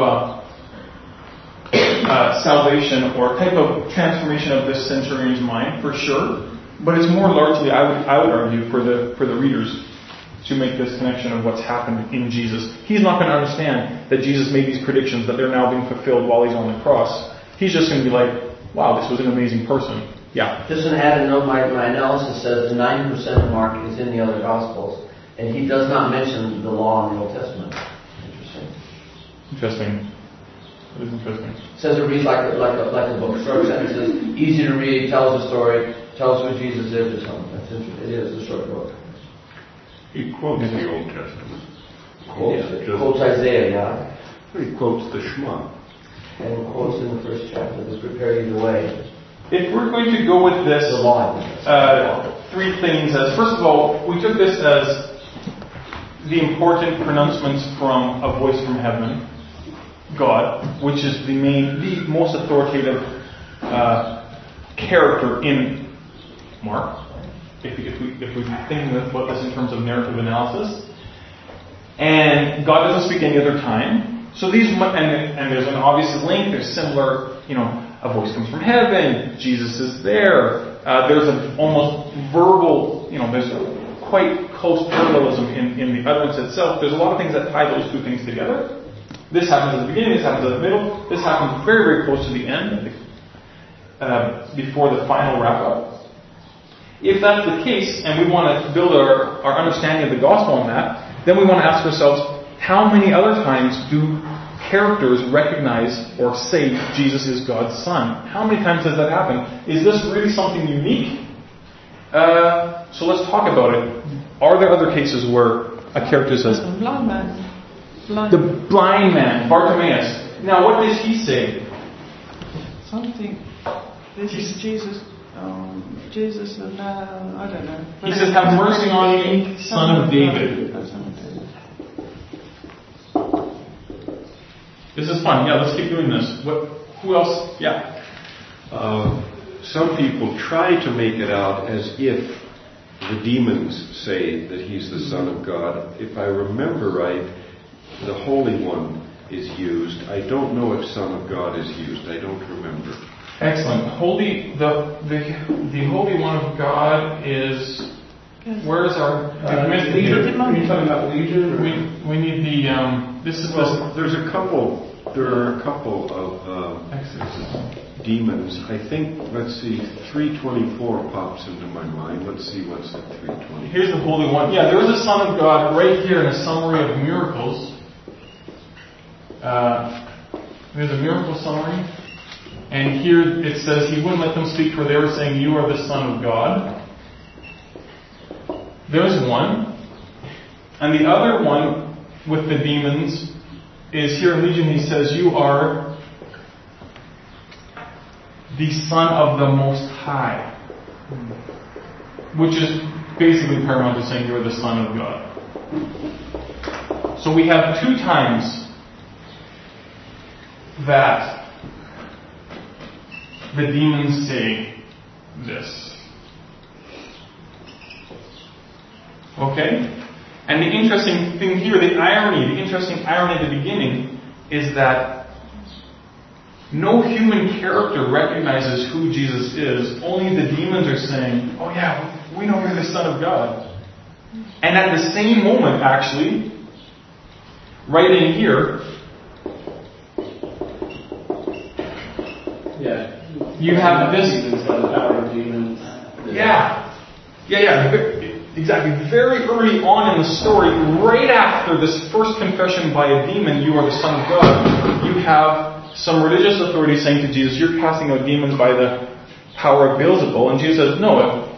salvation or type of transformation of this centurion's mind, for sure. But it's more largely, I would argue, for the readers to make this connection of what's happened in Jesus. He's not going to understand that Jesus made these predictions, that they're now being fulfilled while he's on the cross. He's just going to be like, "Wow, this was an amazing person." Yeah. Just an added note, my analysis says 90% of Mark is in the other Gospels, and he does not mention the law in the Old Testament. Interesting. It is interesting. It says it reads like a book. Short sentences, easy to read, tells a story, tells who Jesus is or something. That's interesting. It is a short book. He quotes the Old Testament. Quotes Isaiah, yeah. He quotes the Shema. And quotes in the first chapter, "This prepare you the way." If we're going to go with this, three things as, first of all, we took this as the important pronouncements from a voice from heaven, God, which is the most authoritative character in Mark, if we think about this in terms of narrative analysis. And God doesn't speak any other time. So these, and there's an obvious link, there's similar, a voice comes from heaven, Jesus is there, there's an almost verbal, there's quite close parallelism in the utterance itself. There's a lot of things that tie those two things together. This happens at the beginning, this happens at the middle, this happens very, very close to the end, before the final wrap-up. If that's the case, and we want to build our understanding of the gospel on that, then we want to ask ourselves, how many other times do characters recognize or say Jesus is God's Son? How many times does that happen? Is this really something unique? So let's talk about it. Are there other cases where a character says, The blind man. The blind man, Bartimaeus. Now, what does he say? Something. This is Jesus. Jesus, I don't know. He says, "Have mercy on me, Son of David." This is fun. Yeah, let's keep doing this. Who else? Yeah. Some people try to make it out as if the demons say that he's the Son of God. If I remember right, the Holy One is used. I don't know if Son of God is used. I don't remember. Excellent. The Holy One of God is. Where is our? Legion. Are you talking about Legion? We need the. This is. There's a couple. There are a couple of demons. I think. Let's see. 324 pops into my mind. Let's see what's at 320. Here's the Holy One. Yeah, there is a Son of God right here in a summary of miracles. There's a miracle summary. And here it says he wouldn't let them speak, for they were saying, "You are the Son of God." There's one. And the other one with the demons is here in Legion. He says, "You are the Son of the Most High." Which is basically paramount to saying you are the Son of God. So we have 2 times that the demons say this. Okay? And the interesting thing here, the interesting irony at the beginning is that no human character recognizes who Jesus is. Only the demons are saying, "Oh yeah, we know you're the Son of God." And at the same moment, actually, right in here, you have this. Exactly. Very early on in the story, right after this first confession by a demon, "You are the Son of God," you have some religious authority saying to Jesus, "You're casting out demons by the power of Beelzebul," and Jesus says, "No,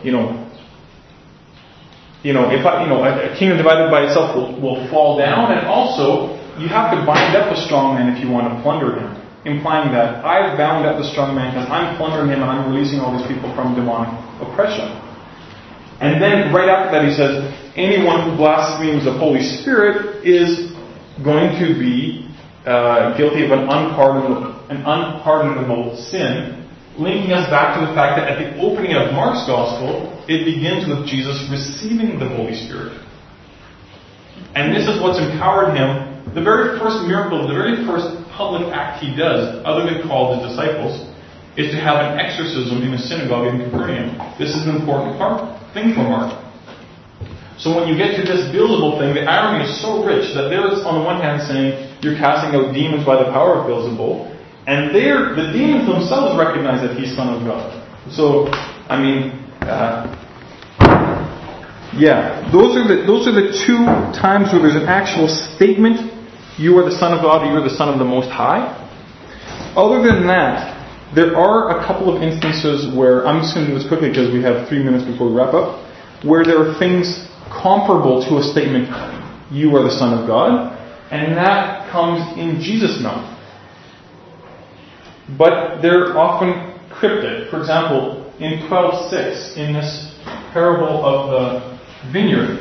a kingdom divided by itself will fall down, and also you have to bind up a strong man if you want to plunder him," implying that I've bound up the strong man because I'm plundering him and I'm releasing all these people from demonic oppression. And then right after that he says, anyone who blasphemes the Holy Spirit is going to be guilty of an unpardonable sin, linking us back to the fact that at the opening of Mark's Gospel, it begins with Jesus receiving the Holy Spirit. And this is what's empowered him. The very first miracle, the very first public act he does, other than call his disciples, is to have an exorcism in a synagogue in Capernaum. This is an important thing for Mark. So when you get to this Beelzebul thing, the irony is so rich that there is on the one hand saying you're casting out demons by the power of Beelzebul, and there the demons themselves recognize that he's Son of God. So, I mean, those are the 2 times where there's an actual statement: "You are the Son of God," or "You are the Son of the Most High." Other than that, there are a couple of instances where, I'm just going to do this quickly because we have 3 minutes before we wrap up, where there are things comparable to a statement, "You are the Son of God," and that comes in Jesus' mouth. But they're often cryptic. For example, in 12:6, in this parable of the vineyard,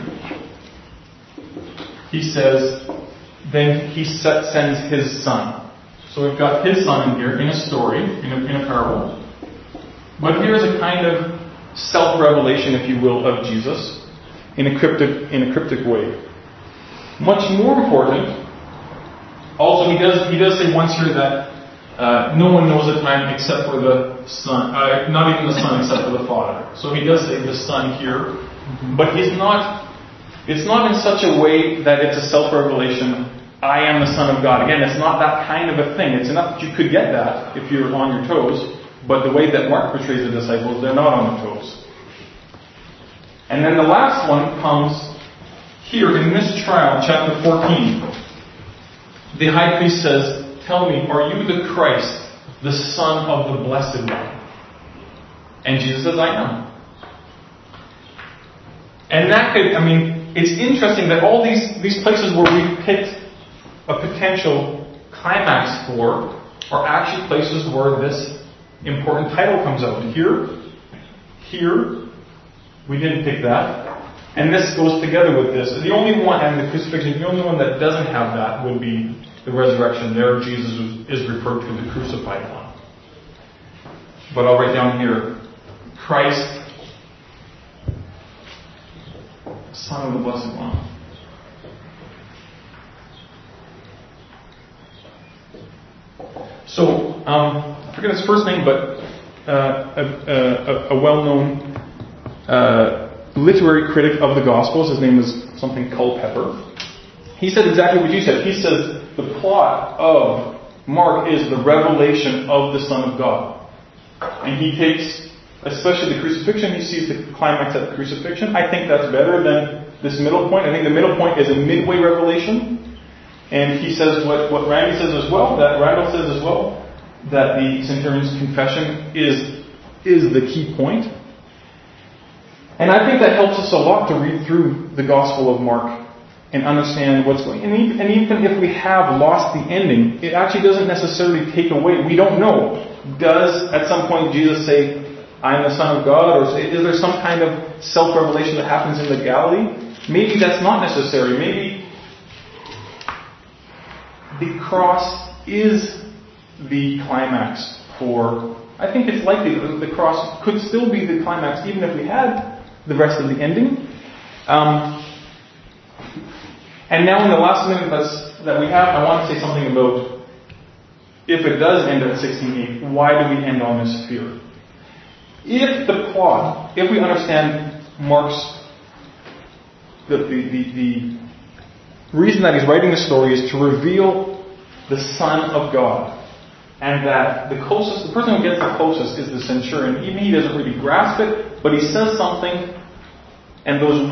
he says, then he sends his son. So we've got his son in here, in a story, in a parable. But here's a kind of self-revelation, if you will, of Jesus in a cryptic way. Much more important, also he does say once here that no one knows it, man, except for the Son, not even the Son except for the Father. So he does say the Son here, but it's not in such a way that it's a self-revelation, "I am the Son of God." Again, it's not that kind of a thing. It's enough that you could get that if you're on your toes, but the way that Mark portrays the disciples, they're not on their toes. And then the last one comes here in this trial, chapter 14. The high priest says, "Tell me, are you the Christ, the Son of the Blessed One?" And Jesus says, "I am." And it's interesting that all these places where we've picked a potential climax for are actually places where this important title comes out. Here, we didn't pick that. And this goes together with this. The only one, and the crucifixion, the only one that doesn't have that would be the resurrection. There Jesus is referred to, the crucified one. But I'll write down here, Christ, Son of the Blessed One. So, I forget his first name, but a well-known literary critic of the Gospels, his name is something Culpeper. He said exactly what you said. He says the plot of Mark is the revelation of the Son of God. And he takes, especially the crucifixion, he sees the climax at the crucifixion. I think that's better than this middle point. I think the middle point is a midway revelation. And he says what Randy says as well, that Randall says as well, that the centurion's confession is the key point. And I think that helps us a lot to read through the Gospel of Mark and understand what's going on. And even if we have lost the ending, it actually doesn't necessarily take away. We don't know. Does at some point Jesus say, I am the Son of God? Or is there some kind of self-revelation that happens in the Galilee? Maybe that's not necessary. Maybe the cross is the climax for... I think it's likely that the cross could still be the climax even if we had the rest of the ending. And now in the last minute that we have, I want to say something about if it does end at 16:8, why do we end on this fear? If the plot, if we understand Mark's, the reason that he's writing the story is to reveal the Son of God. And that the person who gets the closest is the centurion. Even he doesn't really grasp it, but he says something, and those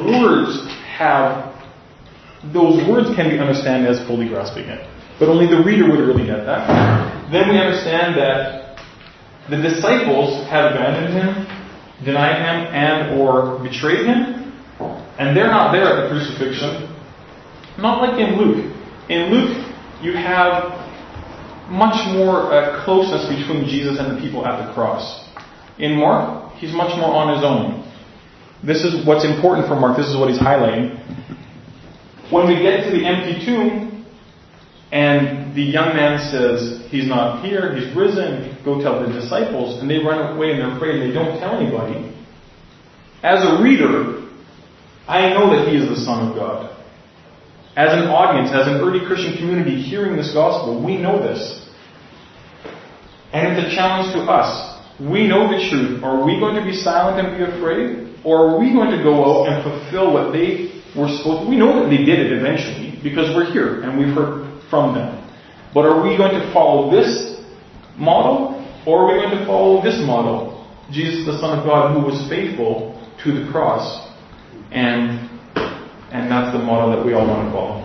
words can be understood as fully grasping it. But only the reader would really get that. Then we understand that the disciples have abandoned him, denied him, and or betrayed him, and they're not there at the crucifixion. Not like in Luke. In Luke, you have much more closeness between Jesus and the people at the cross. In Mark, he's much more on his own. This is what's important for Mark. This is what he's highlighting. When we get to the empty tomb, and the young man says, he's not here, he's risen, go tell the disciples, and they run away and they're afraid and they don't tell anybody. As a reader, I know that he is the Son of God. As an audience, as an early Christian community hearing this gospel, we know this. And it's a challenge to us. We know the truth. Are we going to be silent and be afraid? Or are we going to go out and fulfill what they were supposed to? We know that they did it eventually because we're here and we've heard from them. But are we going to follow this model? Or are we going to follow this model? Jesus, the Son of God, who was faithful to the cross. And that's the model that we all want to follow.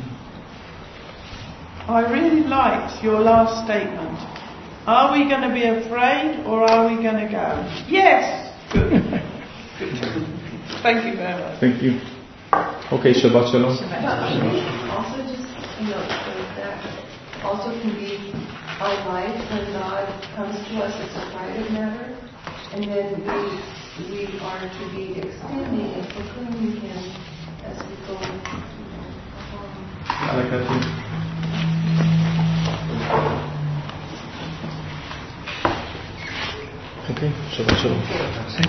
I really liked your last statement. Are we going to be afraid or are we going to go? Yes! Good. Good. Thank you very much. Thank you. Okay, Shabbat Shalom. Also just, that also can be our life when God comes to us as a private matter, and then we are to be extending and proclaiming Him as we go. I like that too. Okay, Shabbat Shalom.